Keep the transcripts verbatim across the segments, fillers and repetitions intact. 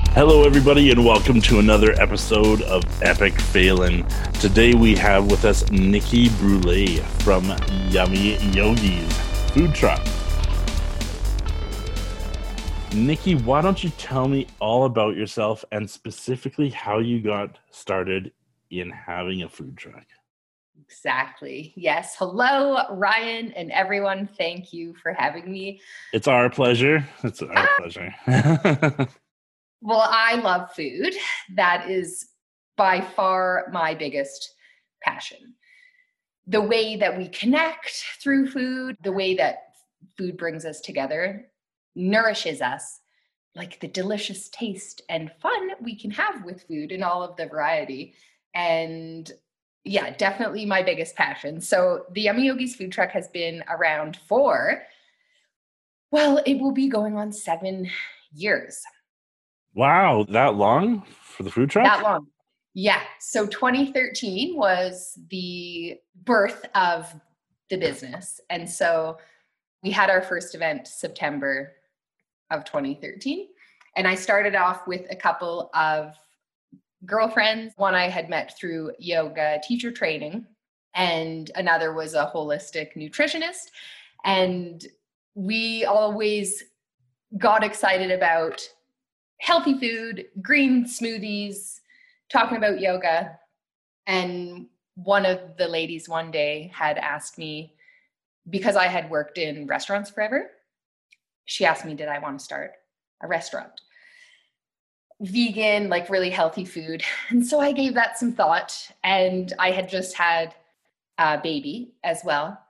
Hello, everybody, and welcome to another episode of Epic Failin'. Today we have with us Nikki Brule from Yummy Yogi's food truck. Nikki, why don't you tell me all about yourself and specifically how you got started in having a food truck? Exactly. Yes. Hello, Ryan and everyone. Thank you for having me. It's our pleasure. It's our ah! pleasure. Well, I love food. That is by far my biggest passion. The way that we connect through food, the way that food brings us together, nourishes us, like the delicious taste and fun we can have with food and all of the variety. And yeah, definitely my biggest passion. So the Yummy Yogi's food truck has been around for, well, it will be going on seven years. Wow, that long for the food truck? That long. Yeah. So twenty thirteen was the birth of the business. And so we had our first event September of twenty thirteen. And I started off with a couple of girlfriends. One I had met through yoga teacher training, and another was a holistic nutritionist. And we always got excited about healthy food, green smoothies, talking about yoga. And one of the ladies one day had asked me, because I had worked in restaurants forever, she asked me, did I want to start a restaurant? Vegan, like really healthy food. And so I gave that some thought, and I had just had a baby as well.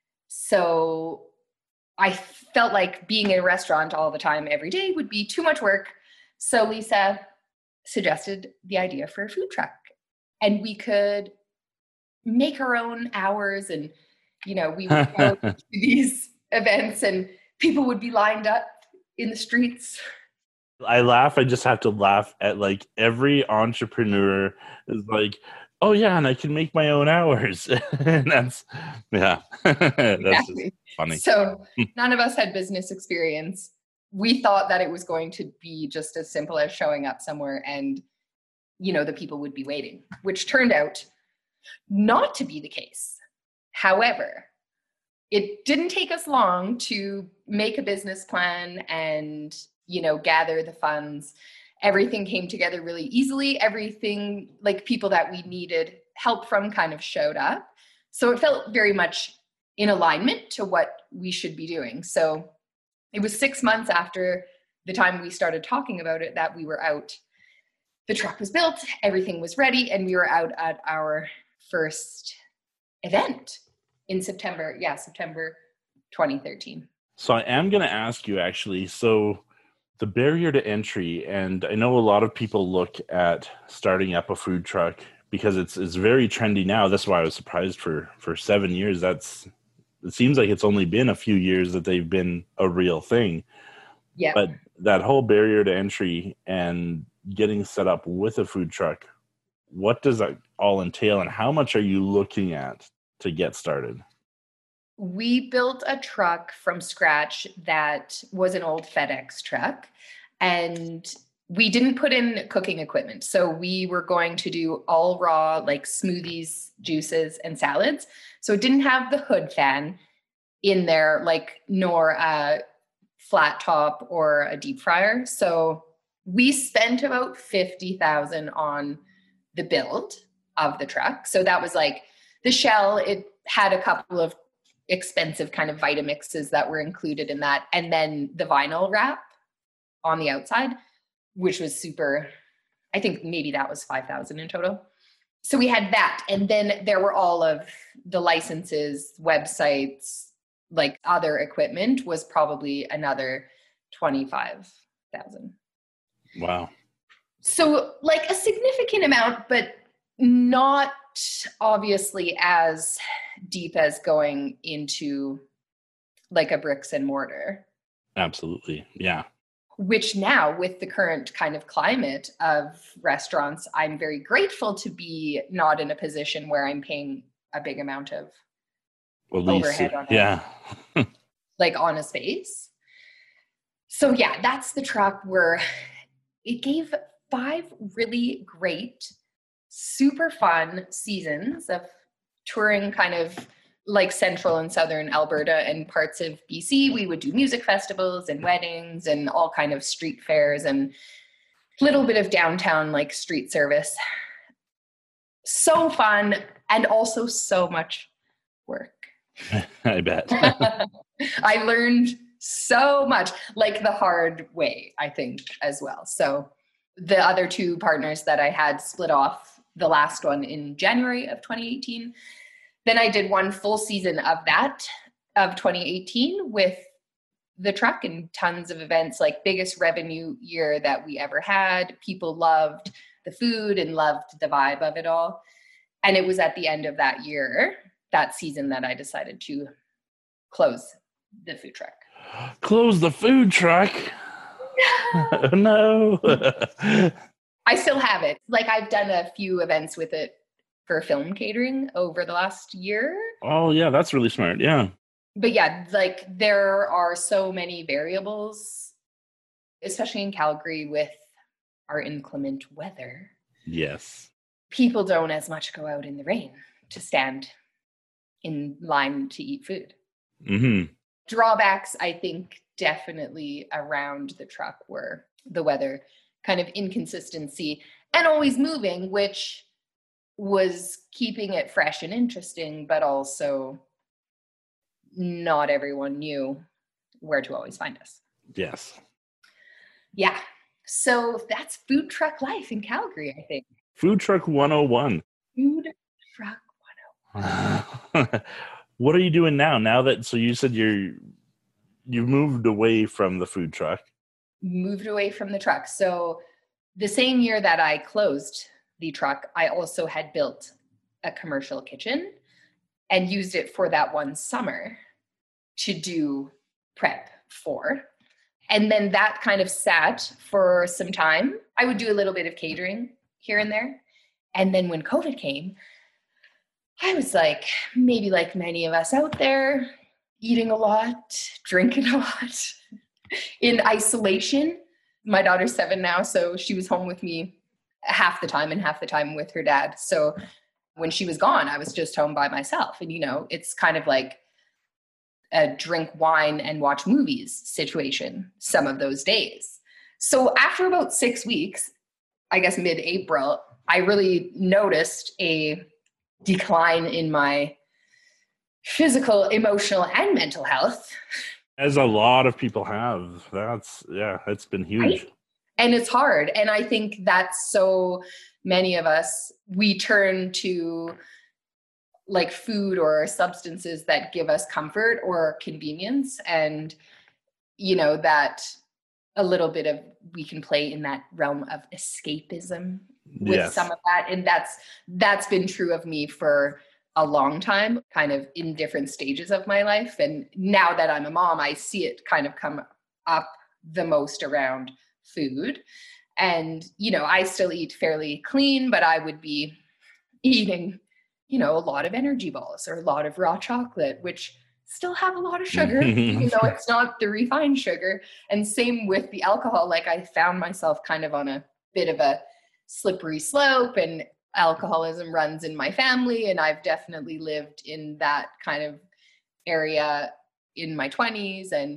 So I felt like being in a restaurant all the time, every day would be too much work. So Lisa suggested the idea for a food truck, and we could make our own hours, and, you know, we would go to these events and people would be lined up in the streets. I laugh. I just have to laugh at like every entrepreneur is like, oh yeah, and I can make my own hours. And that's, yeah, that's exactly. just funny. So none of us had business experience. We thought that it was going to be just as simple as showing up somewhere and, you know, the people would be waiting, which turned out not to be the case. However, it didn't take us long to make a business plan and, you know, gather the funds. Everything came together really easily. Everything, like people that we needed help from, kind of showed up. So it felt very much in alignment to what we should be doing. So it was six months after the time we started talking about it that we were out. The truck was built, everything was ready, and we were out at our first event in September. Yeah, September twenty thirteen. So I am going to ask you actually, so the barrier to entry, and I know a lot of people look at starting up a food truck because it's it's very trendy now. That's why I was surprised for, for seven years. That's It seems like it's only been a few years that they've been a real thing. Yeah. But that whole barrier to entry and getting set up with a food truck, what does that all entail, and how much are you looking at to get started? We built a truck from scratch that was an old FedEx truck, and we didn't put in cooking equipment. So we were going to do all raw, like smoothies, juices, and salads. So it didn't have the hood fan in there, like, nor a flat top or a deep fryer. So we spent about fifty thousand on the build of the truck. So that was like the shell. It had a couple of expensive kind of Vitamixes that were included in that. And then the vinyl wrap on the outside, which was super, I think maybe that was five thousand in total. So we had that. And then there were all of the licenses, websites, like other equipment was probably another twenty-five thousand. Wow. So like a significant amount, but not obviously as deep as going into like a bricks and mortar. Absolutely. Yeah. Which now, with the current kind of climate of restaurants, I'm very grateful to be not in a position where I'm paying a big amount of At least, overhead on yeah. it, like on a space. So yeah, that's the truck. We're it gave five really great, super fun seasons of touring kind of like central and southern Alberta and parts of B C. We would do music festivals and weddings and all kind of street fairs and a little bit of downtown like street service. So fun and also so much work. I bet. I learned so much, like the hard way, I think, as well. So the other two partners that I had split off, the last one in January of twenty eighteen. Then I did one full season of that, of twenty eighteen, with the truck and tons of events, like biggest revenue year that we ever had. People loved the food and loved the vibe of it all. And it was at the end of that year, that season, that I decided to close the food truck. Close the food truck? No. I still have it. Like, I've done a few events with it for film catering over the last year. Oh, yeah, that's really smart. Yeah. But yeah, like there are so many variables, especially in Calgary with our inclement weather. Yes. People don't as much go out in the rain to stand in line to eat food. Mm-hmm. Drawbacks, I think, definitely around the truck were the weather, kind of inconsistency, and always moving, which was keeping it fresh and interesting, but also not everyone knew where to always find us. Yes. Yeah. So that's food truck life in Calgary, I think. Food truck one oh one. Food truck one oh one. What are you doing now? Now that, so you said you're, you moved away from the food truck. Moved away from the truck. So the same year that I closed the truck, I also had built a commercial kitchen and used it for that one summer to do prep for. And then that kind of sat for some time. I would do a little bit of catering here and there. And then when COVID came, I was like, maybe like many of us out there, eating a lot, drinking a lot, in isolation. My daughter's seven now, so she was home with me half the time and half the time with her dad. So when she was gone, I was just home by myself. And, you know, it's kind of like a drink wine and watch movies situation some of those days. So after about six weeks, I guess mid-April, I really noticed a decline in my physical, emotional, and mental health. As a lot of people have. That's, yeah, it's been huge. Right? And it's hard. And I think that's so many of us, we turn to like food or substances that give us comfort or convenience. And, you know, that a little bit of, we can play in that realm of escapism with Yes. some of that. And that's, that's been true of me for a long time, kind of in different stages of my life. And now that I'm a mom, I see it kind of come up the most around food. And, you know, I still eat fairly clean, but I would be eating, you know, a lot of energy balls or a lot of raw chocolate, which still have a lot of sugar, even though it's not the refined sugar. And same with the alcohol. Like, I found myself kind of on a bit of a slippery slope, and alcoholism runs in my family. And I've definitely lived in that kind of area in my twenties. And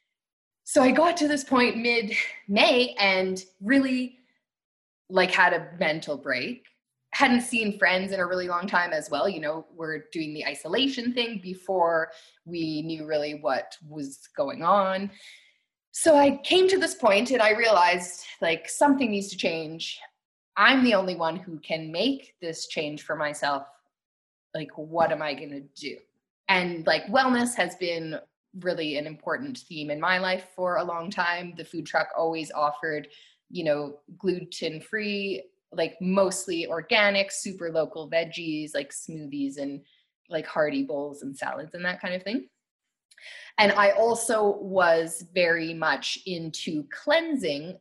so I got to this point mid-May and really like had a mental break. Hadn't seen friends in a really long time as well. You know, we're doing the isolation thing before we knew really what was going on. So I came to this point and I realized like something needs to change. I'm the only one who can make this change for myself. Like, what am I going to do? And like wellness has been really an important theme in my life for a long time. The food truck always offered, you know, gluten-free, like mostly organic, super local veggies, like smoothies and like hearty bowls and salads and that kind of thing. And I also was very much into cleansing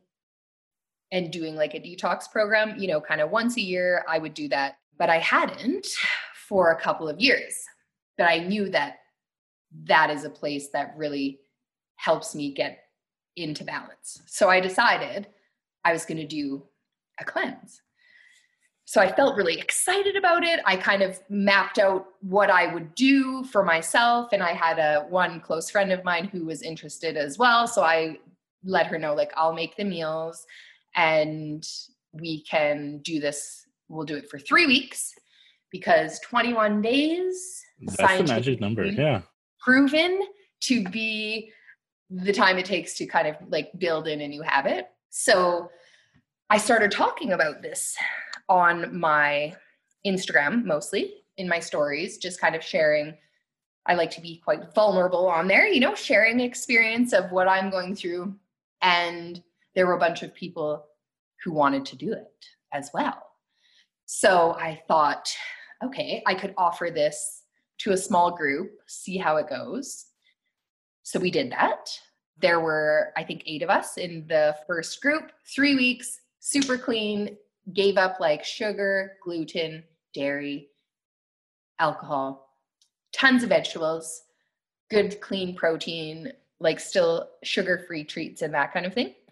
and doing like a detox program, you know, kind of once a year I would do that, but I hadn't for a couple of years. But I knew that that is a place that really helps me get into balance. So I decided I was going to do a cleanse. So I felt really excited about it. I kind of mapped out what I would do for myself. And I had a one close friend of mine who was interested as well. So I let her know, like, I'll make the meals and we can do this. We'll do it for three weeks because twenty-one days, that's the magic number. Yeah. Proven to be the time it takes to kind of like build in a new habit. So I started talking about this on my Instagram, mostly in my stories, just kind of sharing. I like to be quite vulnerable on there, you know, sharing experience of what I'm going through. And there were a bunch of people who wanted to do it as well. So I thought, okay, I could offer this to a small group, see how it goes. So we did that. There were, I think, eight of us in the first group, three weeks, super clean, gave up like sugar, gluten, dairy, alcohol, tons of vegetables, good clean protein, like still sugar-free treats and that kind of thing.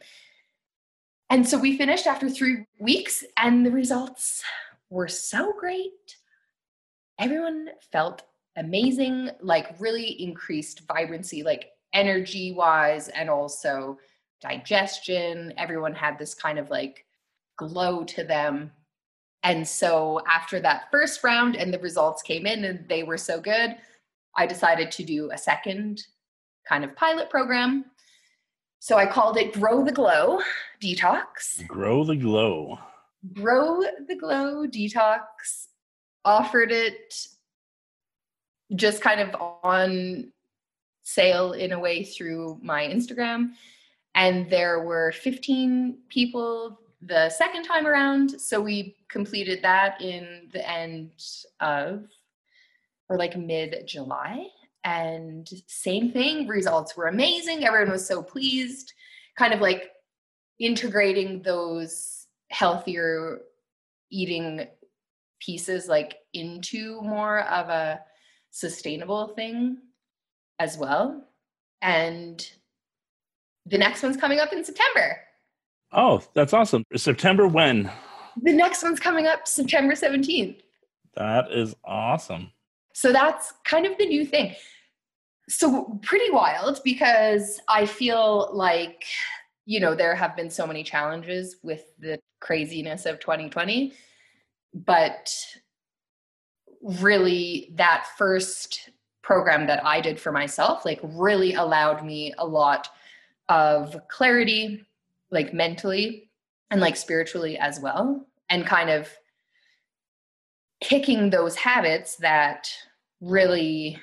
And so we finished after three weeks and the results were so great. Everyone felt amazing, like really increased vibrancy, like energy-wise and also digestion. Everyone had this kind of like glow to them. And so after that first round and the results came in and they were so good, I decided to do a second kind of pilot program. So I called it Grow the Glow Detox. Grow the Glow. Grow the Glow Detox. Offered it just kind of on sale in a way through my Instagram. And there were fifteen people the second time around. So we completed that in the end of, or like mid-July. And same thing, results were amazing. Everyone was so pleased, kind of like integrating those healthier eating pieces like into more of a sustainable thing as well. And the next one's coming up in September. Oh, that's awesome. September when? The next one's coming up September seventeenth. That is awesome. So that's kind of the new thing. So pretty wild because I feel like, you know, there have been so many challenges with the craziness of twenty twenty, but really that first program that I did for myself, like really allowed me a lot of clarity, like mentally and like spiritually as well. And kind of kicking those habits that really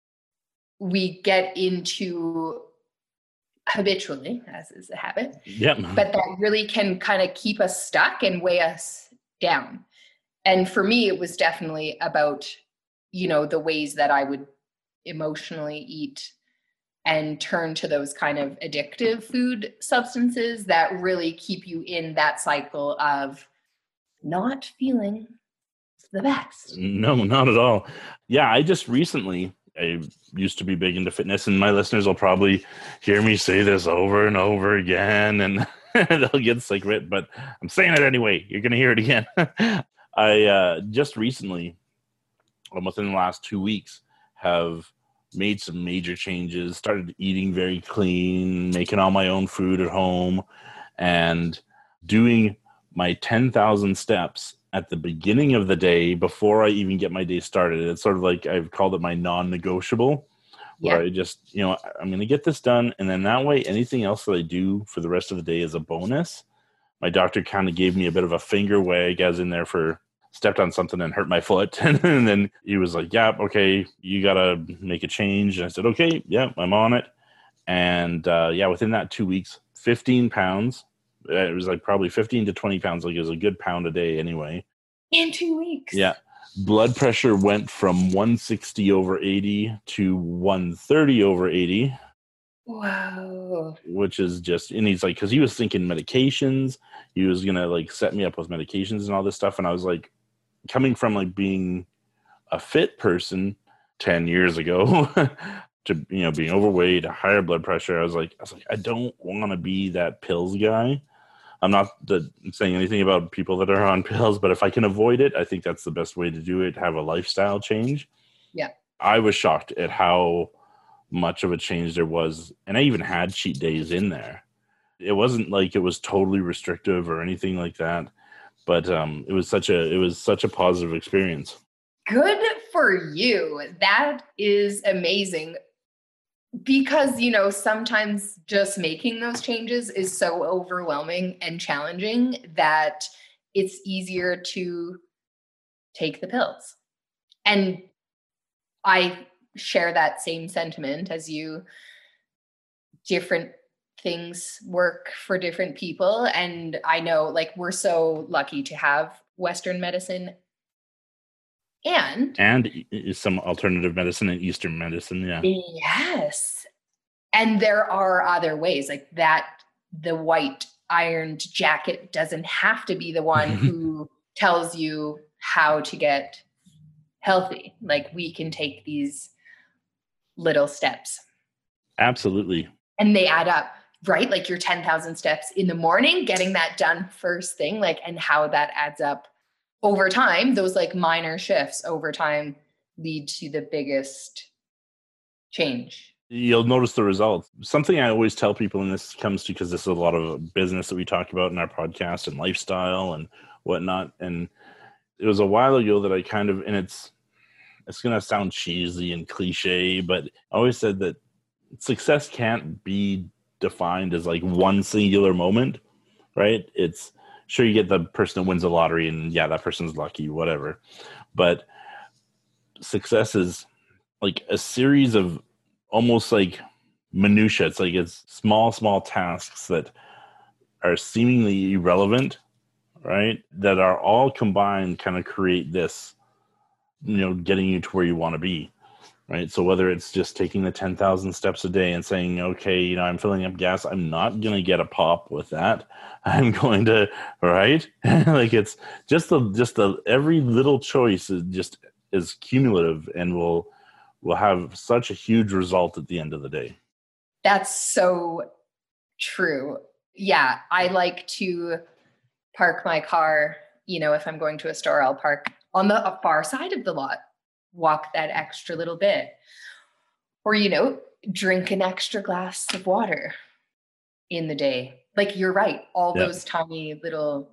we get into habitually, as is a habit, yep. But that really can kind of keep us stuck and weigh us down. And for me, it was definitely about, you know, the ways that I would emotionally eat and turn to those kind of addictive food substances that really keep you in that cycle of not feeling the best. No, not at all. Yeah, I just recently, I used to be big into fitness, and my listeners will probably hear me say this over and over again, and they'll get sick of it, but I'm saying it anyway. You're going to hear it again. I uh, just recently, within the last two weeks, have made some major changes, started eating very clean, making all my own food at home, and doing my ten thousand steps at the beginning of the day before I even get my day started. It's sort of like I've called it my non-negotiable, where yeah. I just, you know, I'm going to get this done. And then that way, anything else that I do for the rest of the day is a bonus. My doctor kind of gave me a bit of a finger wag as in there for stepped on something and hurt my foot. And then he was like, yeah, okay, you got to make a change. And I said, okay, yeah, I'm on it. And uh, yeah, within that two weeks, fifteen pounds, it was like probably fifteen to twenty pounds. Like it was a good pound a day anyway. In two weeks. Yeah. Blood pressure went from one sixty over eighty to one thirty over eighty. Wow. Which is just, and he's like, because he was thinking medications. He was going to like set me up with medications and all this stuff. And I was like, coming from like being a fit person ten years ago to, you know, being overweight, higher blood pressure. I was like, I was like, I don't want to be that pills guy. I'm not the, saying anything about people that are on pills, but if I can avoid it, I think that's the best way to do it. Have a lifestyle change. Yeah. I was shocked at how much of a change there was. And I even had cheat days in there. It wasn't like it was totally restrictive or anything like that, but um, it was such a, it was such a positive experience. Good for you. That is amazing. Because, you know, sometimes just making those changes is so overwhelming and challenging that it's easier to take the pills. And I share that same sentiment as you. Different things work for different people. And I know, like, we're so lucky to have Western medicine and and some alternative medicine and Eastern medicine. Yeah. Yes. And there are other ways like that. The white ironed jacket doesn't have to be the one who tells you how to get healthy. Like, we can take these little steps. Absolutely. And they add up, right? Like your ten thousand steps in the morning, getting that done first thing, like, and how that adds up over time. Those like minor shifts over time lead to the biggest change. You'll notice the results. Something I always tell people, and this comes to because this is a lot of business that we talk about in our podcast and lifestyle and whatnot. And it was a while ago that I kind of, and it's, it's going to sound cheesy and cliche, but I always said that success can't be defined as like one singular moment, right? It's sure you get the person that wins the lottery and yeah, that person's lucky, whatever. But success is like a series of almost like minutia. It's like it's small, small tasks that are seemingly irrelevant, right? That are all combined kind of create this, you know, getting you to where you want to be, right? So whether it's just taking the ten thousand steps a day and saying, okay, you know, I'm filling up gas, I'm not going to get a pop with that. I'm going to, right? Like it's just the, just the, every little choice is just is cumulative and will, will have such a huge result at the end of the day. That's so true. Yeah. I like to park my car, you know, if I'm going to a store, I'll park on the far side of the lot, walk that extra little bit, or, you know, drink an extra glass of water in the day. Like, you're right. All Yep. Those tiny little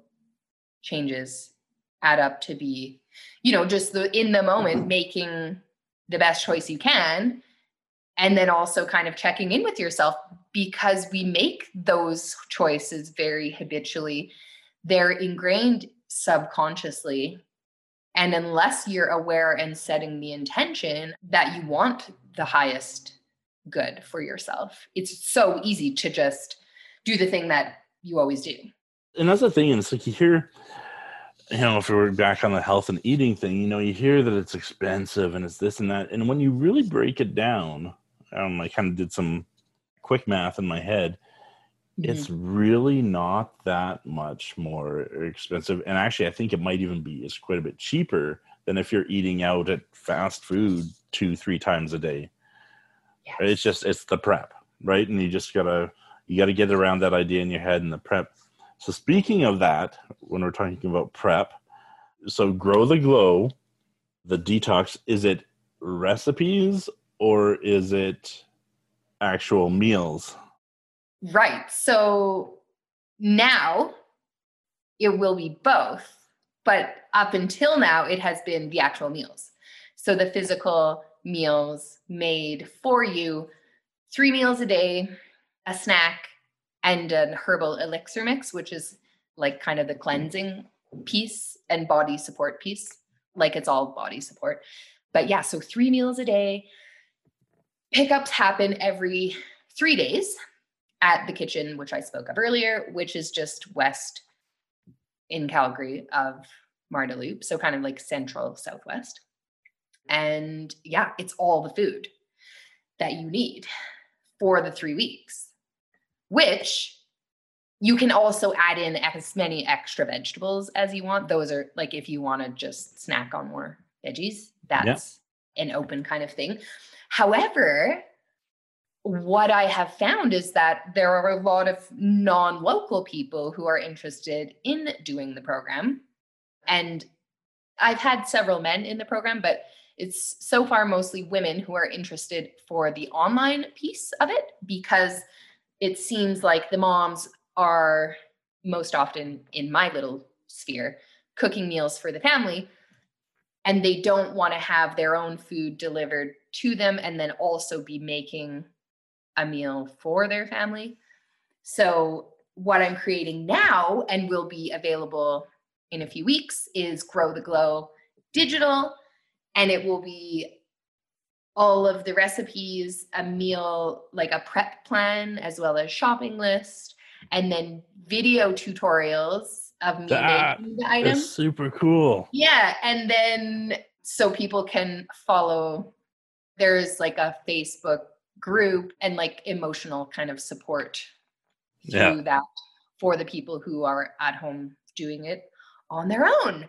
changes add up to be, you know, just the, in the moment, making the best choice you can. And then also kind of checking in with yourself, because we make those choices very habitually. They're ingrained subconsciously. And unless you're aware and setting the intention that you want the highest good for yourself, it's so easy to just do the thing that you always do. And that's the thing. And it's like you hear, you know, if we're back on the health and eating thing, you know, you hear that it's expensive and it's this and that. And when you really break it down, um, I kind of did some quick math in my head. Mm-hmm. It's really not that much more expensive. And actually, I think it might even be is quite a bit cheaper than if you're eating out at fast food two, three times a day. Yes. It's just, it's the prep, right? And you just gotta, you gotta get around that idea in your head and the prep. So speaking of that, when we're talking about prep, so Grow the Glow, the detox, is it recipes or is it actual meals? Right. So now it will be both, but up until now, it has been the actual meals. So the physical meals made for you, three meals a day, a snack, and an herbal elixir mix, which is like kind of the cleansing piece and body support piece. Like, it's all body support. But yeah, so three meals a day. Pickups happen every three days at the kitchen, which I spoke of earlier, which is just west in Calgary of Marda Loop. So kind of like central southwest. And yeah, it's all the food that you need for the three weeks, which you can also add in as many extra vegetables as you want. Those are like, if you want to just snack on more veggies, that's yeah. an open kind of thing. However, what I have found is that there are a lot of non-local people who are interested in doing the program. And I've had several men in the program, but it's so far mostly women who are interested for the online piece of it, because it seems like the moms are most often, in my little sphere, cooking meals for the family, and they don't want to have their own food delivered to them and then also be making a meal for their family. So what I'm creating now and will be available in a few weeks is Grow the Glow Digital, and it will be all of the recipes, a meal, like a prep plan, as well as shopping list, and then video tutorials of me That making the is items. super cool. Yeah, and then so people can follow. There's like a Facebook group and like emotional kind of support through Yeah. that for the people who are at home doing it on their own.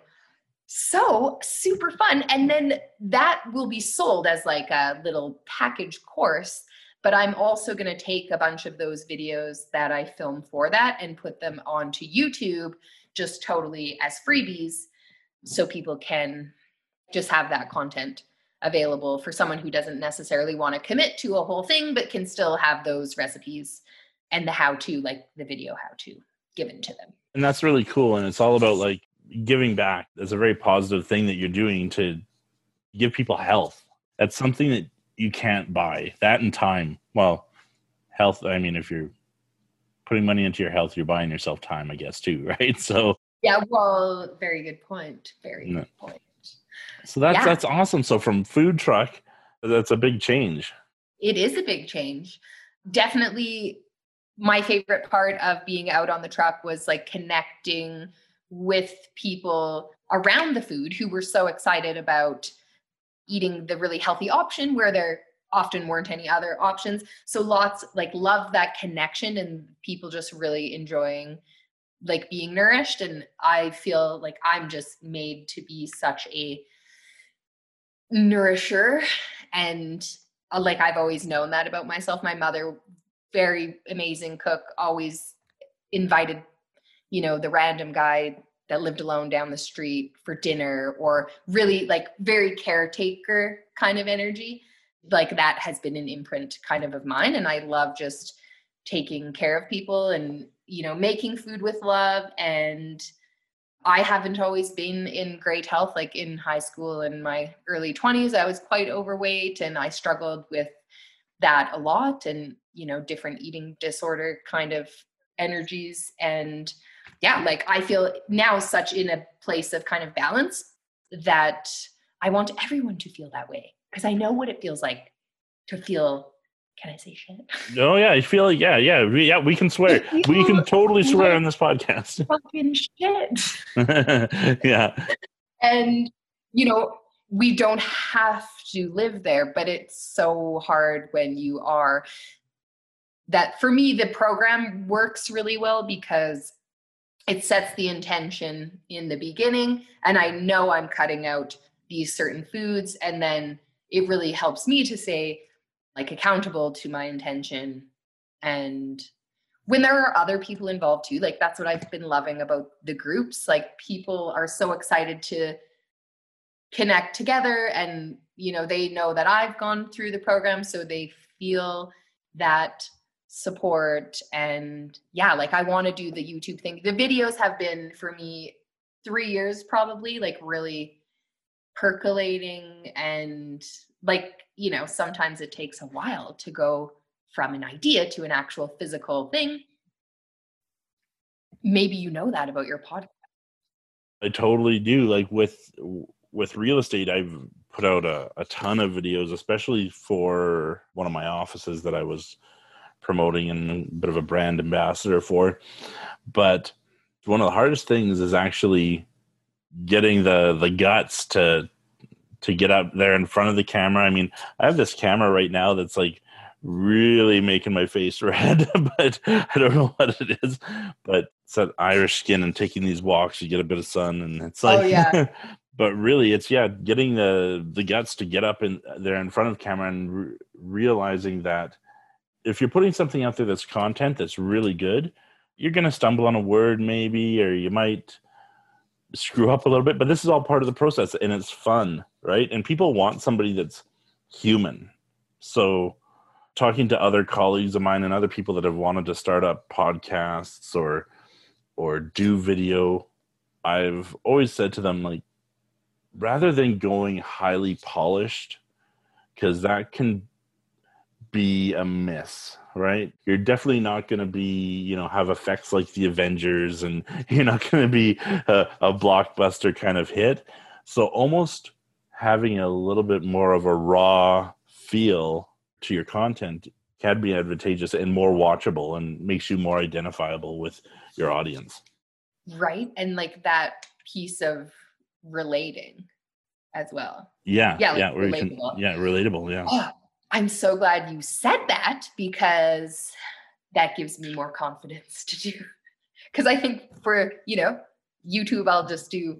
So super fun. And then that will be sold as like a little package course. But I'm also going to take a bunch of those videos that I film for that and put them onto YouTube just totally as freebies, so people can just have that content available for someone who doesn't necessarily want to commit to a whole thing, but can still have those recipes and the how-to, like the video how-to given to them. And that's really cool. And it's all about like giving back. That's a very positive thing that you're doing to give people health. That's something that you can't buy. That and time. Well, health, I mean, if you're putting money into your health, you're buying yourself time, I guess, too, right? So yeah, well, very good point. Very no. good point. So that's yeah. that's awesome. So from food truck, that's a big change. It is a big change. Definitely my favorite part of being out on the truck was like connecting with people around the food who were so excited about eating the really healthy option where there often weren't any other options. So lots, like, love that connection and people just really enjoying like being nourished. And I feel like I'm just made to be such a nourisher. And uh, like, I've always known that about myself. My mother, very amazing cook, always invited, you know, the random guy that lived alone down the street for dinner, or really like very caretaker kind of energy. Like that has been an imprint kind of of mine. And I love just taking care of people and, you know, making food with love. And I haven't always been in great health. Like in high school and my early twenties, I was quite overweight and I struggled with that a lot, and, you know, different eating disorder kind of energies. And yeah, like I feel now such in a place of kind of balance that I want everyone to feel that way, because I know what it feels like to feel. Can I say shit? No, yeah, I feel like, yeah, yeah, we, yeah, we can swear. We can totally swear on this podcast. Fucking shit. Yeah. And, you know, we don't have to live there, but it's so hard when you are. That for me, the program works really well because it sets the intention in the beginning, and I know I'm cutting out these certain foods, and then it really helps me to say, like, accountable to my intention. And when there are other people involved too, like that's what I've been loving about the groups. Like people are so excited to connect together, and, you know, they know that I've gone through the program, so they feel that support. And yeah, like I want to do the YouTube thing. The videos have been for me three years probably, like really percolating, and like, you know, sometimes it takes a while to go from an idea to an actual physical thing. Maybe you know that about your podcast. I totally do. Like with with real estate, I've put out a, a ton of videos, especially for one of my offices that I was promoting and a bit of a brand ambassador for. But one of the hardest things is actually getting the the guts to to get up there in front of the camera. I mean, I have this camera right now that's like really making my face red, but I don't know what it is. But it's that Irish skin and taking these walks, you get a bit of sun, and it's like, oh, yeah. But really, it's, yeah, getting the the guts to get up in there in front of camera and re- realizing that if you're putting something out there that's content that's really good, you're going to stumble on a word maybe, or you might screw up a little bit, but this is all part of the process and it's fun, right? And people want somebody that's human. So talking to other colleagues of mine and other people that have wanted to start up podcasts or or do video, I've always said to them, like, rather than going highly polished, because that can be a miss, right? You're definitely not going to be, you know, have effects like the Avengers, and you're not going to be a, a blockbuster kind of hit. So almost having a little bit more of a raw feel to your content can be advantageous and more watchable and makes you more identifiable with your audience. Right. And like that piece of relating as well. Yeah. Yeah. Like yeah. Where you can, relatable. yeah. Relatable. Yeah. Oh, I'm so glad you said that, because that gives me more confidence to do. Because I think for, you know, YouTube, I'll just do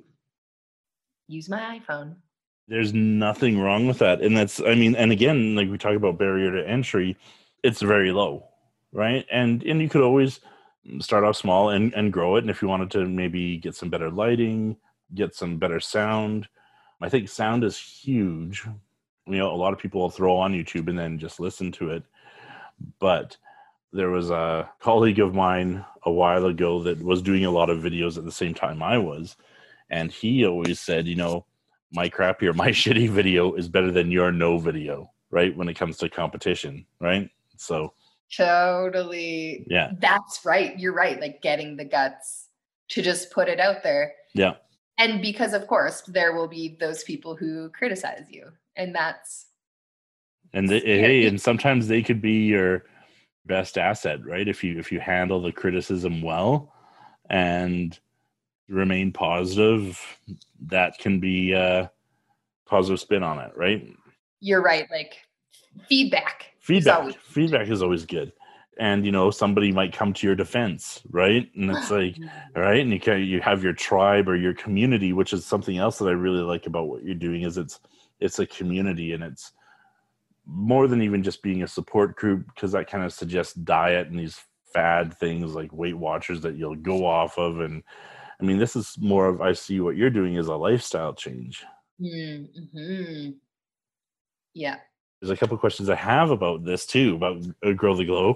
use my iPhone. There's nothing wrong with that. And that's, I mean, and again, like we talk about barrier to entry, it's very low, right? And and you could always start off small and, and grow it. And if you wanted to maybe get some better lighting, get some better sound, I think sound is huge. You know, a lot of people will throw on YouTube and then just listen to it. But there was a colleague of mine a while ago that was doing a lot of videos at the same time I was. And he always said, you know, my crappy or my shitty video is better than your no video, right? When it comes to competition, right? So totally. Yeah. That's right. You're right. Like getting the guts to just put it out there. Yeah. And because of course there will be those people who criticize you. And that's and they, hey, and sometimes they could be your best asset, right? If you if you handle the criticism well and remain positive, that can be a positive spin on it, right? You're right. Like feedback. Feedback. Is always- feedback is always good. And, you know, somebody might come to your defense, right? And it's like, all right. And you can, you have your tribe or your community, which is something else that I really like about what you're doing is it's, it's a community, and it's more than even just being a support group, because that kind of suggests diet and these fad things like Weight Watchers that you'll go off of. And I mean, this is more of, I see what you're doing as a lifestyle change. Mm-hmm. Yeah. There's a couple of questions I have about this too, about Grow the Glow.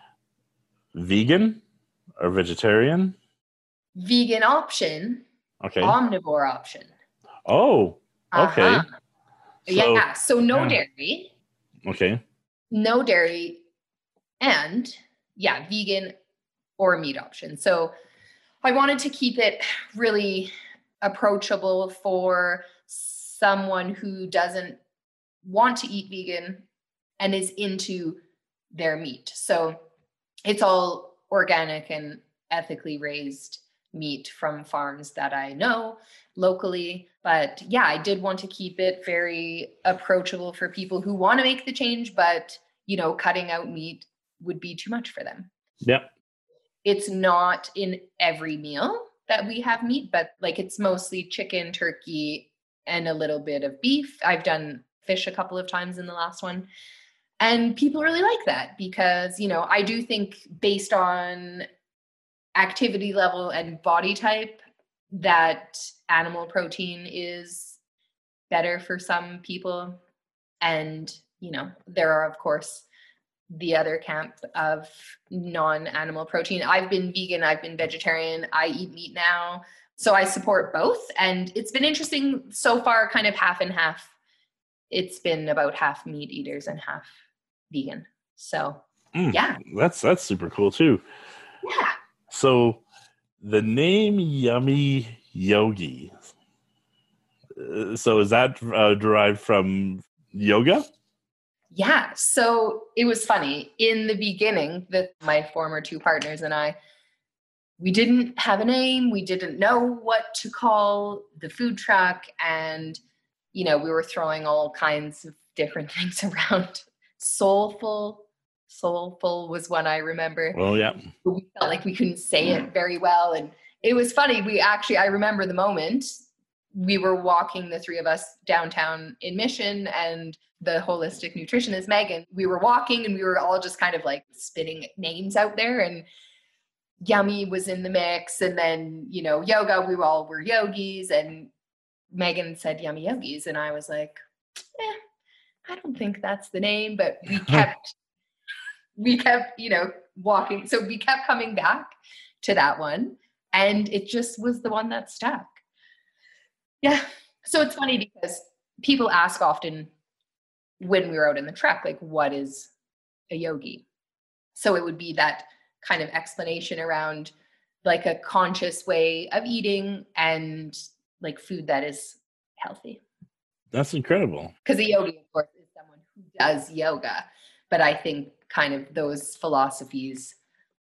Vegan or vegetarian? Vegan option. Okay. Omnivore option. Oh, okay. Uh-huh. So, yeah. So no yeah. dairy. Okay. No dairy, and yeah, vegan or meat option. So I wanted to keep it really approachable for someone who doesn't want to eat vegan and is into their meat. So it's all organic and ethically raised meat from farms that I know locally. But yeah, I did want to keep it very approachable for people who want to make the change, but you know, cutting out meat would be too much for them. Yep. It's not in every meal that we have meat, but like it's mostly chicken, turkey, and a little bit of beef. I've done fish a couple of times in the last one. And people really like that because, you know, I do think based on activity level and body type that animal protein is better for some people. And, you know, there are, of course, the other camp of non-animal protein. I've been vegan, I've been vegetarian, I eat meat now. So I support both. And it's been interesting so far, kind of half and half. It's been about half meat eaters and half vegan. So mm, yeah. That's that's super cool too. Yeah. So the name Yummy Yogi. Uh, so is that uh, derived from yoga? Yeah. So it was funny. In the beginning, that my former two partners and I, we didn't have a name. We didn't know what to call the food truck. And, you know, we were throwing all kinds of different things around. Soulful. Soulful was one I remember. Oh, yeah. But we felt like we couldn't say it very well. And it was funny. We actually, I remember the moment we were walking, the three of us, downtown in Mission, and the holistic nutritionist, Megan, we were walking and we were all just kind of like spitting names out there, and Yummy was in the mix. And then, you know, yoga, we all were yogis, and Megan said Yummy Yogis. And I was like, eh, I don't think that's the name, but we kept, we kept, you know, walking. So we kept coming back to that one, and it just was the one that stuck. Yeah. So it's funny because people ask often when we were out in the truck, like, what is a yogi? So it would be that kind of explanation around like a conscious way of eating and like food that is healthy. That's incredible. Because a yogi, of course, is someone who does yoga. But I think kind of those philosophies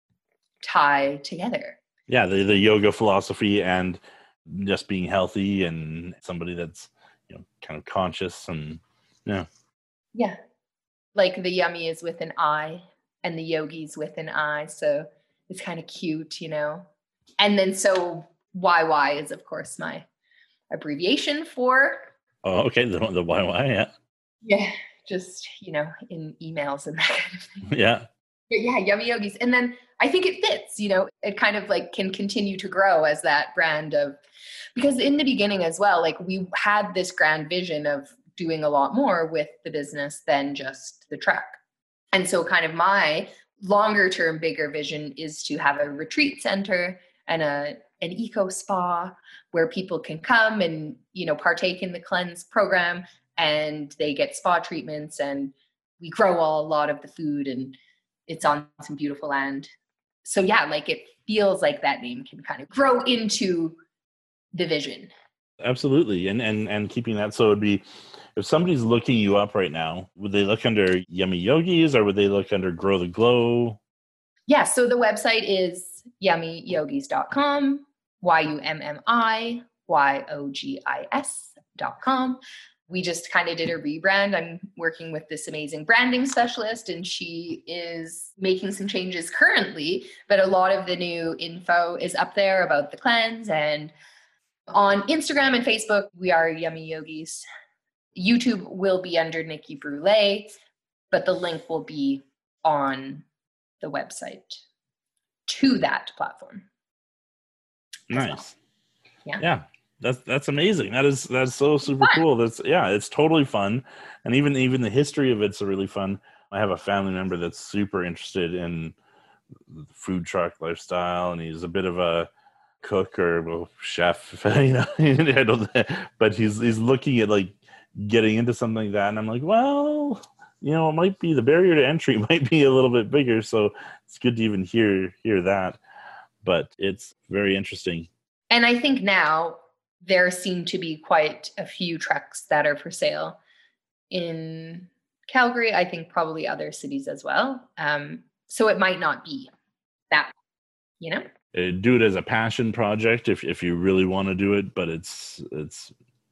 tie together. Yeah, the, the yoga philosophy and just being healthy and somebody that's, you know, kind of conscious and yeah. Yeah. Like the yummy is with an I and the yogi's with an I. So it's kind of cute, you know. And then so Y Y is, of course, my abbreviation for. Oh, okay. The, the Y Y, yeah. Yeah. Just, you know, in emails and that kind of thing. Yeah. But yeah, Yummy Yogis. And then I think it fits, you know, it kind of like can continue to grow as that brand of, because in the beginning as well, like we had this grand vision of doing a lot more with the business than just the truck. And so kind of my longer term, bigger vision is to have a retreat center and a an eco spa where people can come and, you know, partake in the cleanse program, and they get spa treatments, and we grow all, a lot of the food, and it's on some beautiful land. So yeah, like it feels like that name can kind of grow into the vision. Absolutely. And and and keeping that, so it'd be, if somebody's looking you up right now, would they look under Yummy Yogis or would they look under Grow the Glow? Yeah, so the website is yummy yogis dot com, Y U M M I Y O G I S dot com. We just kind of did a rebrand. I'm working with this amazing branding specialist, and she is making some changes currently, but a lot of the new info is up there about the cleanse. And on Instagram and Facebook, we are Yummy Yogis. YouTube will be under Nikki Brule, but the link will be on the website to that platform. Nice. Well. Yeah. Yeah. That's that's amazing. That is that's so super fun. cool. That's yeah, it's totally fun. And even even the history of it's really fun. I have a family member that's super interested in food truck lifestyle, and he's a bit of a cook or well, chef, you know. I don't, but he's he's looking at like getting into something like that, and I'm like, well, you know, it might be the barrier to entry might be a little bit bigger, so it's good to even hear hear that. But it's very interesting. And I think now there seem to be quite a few trucks that are for sale in Calgary. I think probably other cities as well. Um, so it might not be that, you know. Uh, do it as a passion project if if you really want to do it, but it's it's.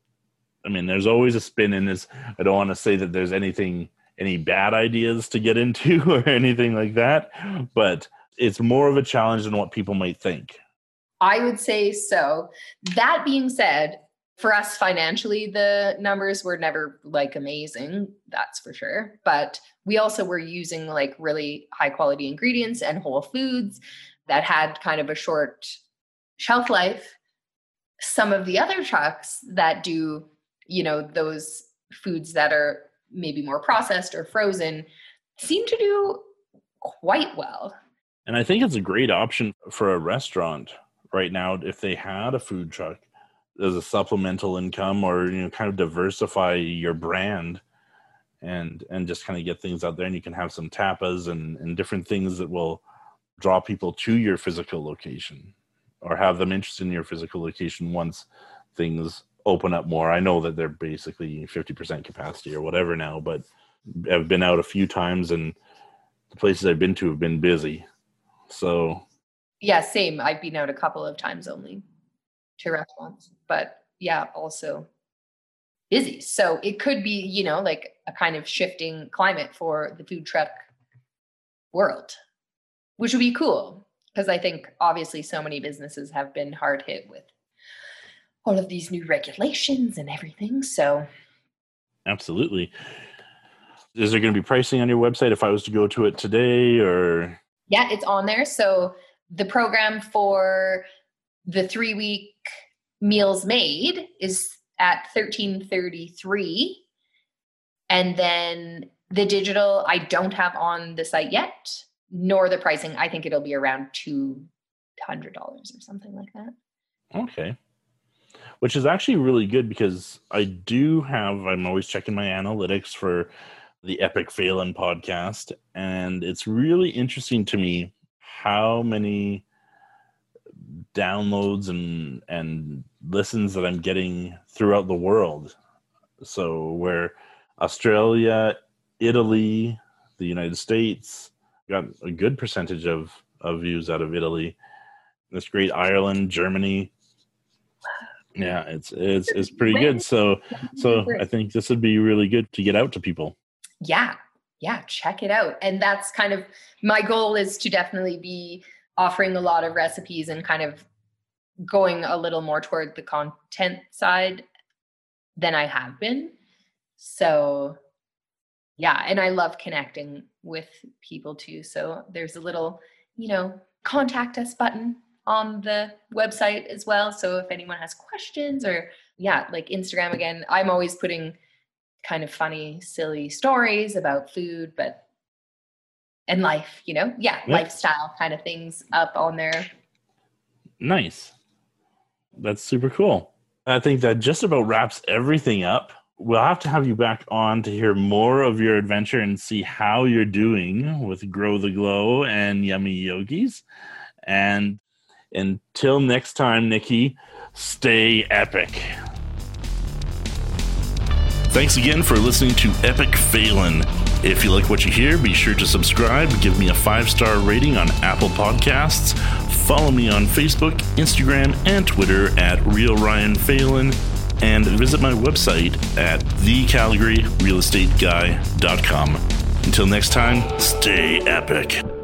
I mean, there's always a spin in this. I don't want to say that there's anything, any bad ideas to get into or anything like that, but it's more of a challenge than what people might think. I would say so. That being said, for us financially, the numbers were never like amazing, that's for sure. But we also were using like really high quality ingredients and whole foods that had kind of a short shelf life. Some of the other trucks that do, you know, those foods that are maybe more processed or frozen seem to do quite well. And I think it's a great option for a restaurant right now if they had a food truck as a supplemental income, or, you know, kind of diversify your brand and and just kind of get things out there, and you can have some tapas and, and different things that will draw people to your physical location or have them interested in your physical location once things open up more. I know that they're basically fifty percent capacity or whatever now, but I've been out a few times and the places I've been to have been busy. So yeah, same. I've been out a couple of times only to restaurants, but yeah, also busy. So it could be, you know, like a kind of shifting climate for the food truck world, which would be cool. Because I think obviously so many businesses have been hard hit with all of these new regulations and everything. So absolutely. Is there going to be pricing on your website if I was to go to it today, or? Yeah, it's on there. So the program for the three week meals made is at thirteen thirty-three. And then the digital, I don't have on the site yet, nor the pricing. I think it'll be around two hundred dollars or something like that. Okay. Which is actually really good, because I do have, I'm always checking my analytics for the Epic Phelan podcast. And it's really interesting to me how many downloads and, and listens that I'm getting throughout the world. So where Australia, Italy, the United States, got a good percentage of, of views out of Italy. That's great. Ireland, Germany. Yeah, it's it's it's pretty good. So so I think this would be really good to get out to people. Yeah. Yeah, check it out. And that's kind of my goal, is to definitely be offering a lot of recipes and kind of going a little more toward the content side than I have been. So yeah, and I love connecting with people too. So there's a little, you know, contact us button on the website as well. So if anyone has questions, or yeah, like Instagram again, I'm always putting kind of funny, silly stories about food, but and life, you know, yeah, yep. lifestyle kind of things up on there. Nice. That's super cool. I think that just about wraps everything up. We'll have to have you back on to hear more of your adventure and see how you're doing with Grow the Glow and Yummy Yogis. And until next time, Nikki, stay epic. Thanks again for listening to Epic Phelan. If you like what you hear, be sure to subscribe, give me a five-star rating on Apple Podcasts, follow me on Facebook, Instagram, and Twitter at Real Ryan Phelan, and visit my website at the calgary real estate guy dot com. Until next time, stay epic.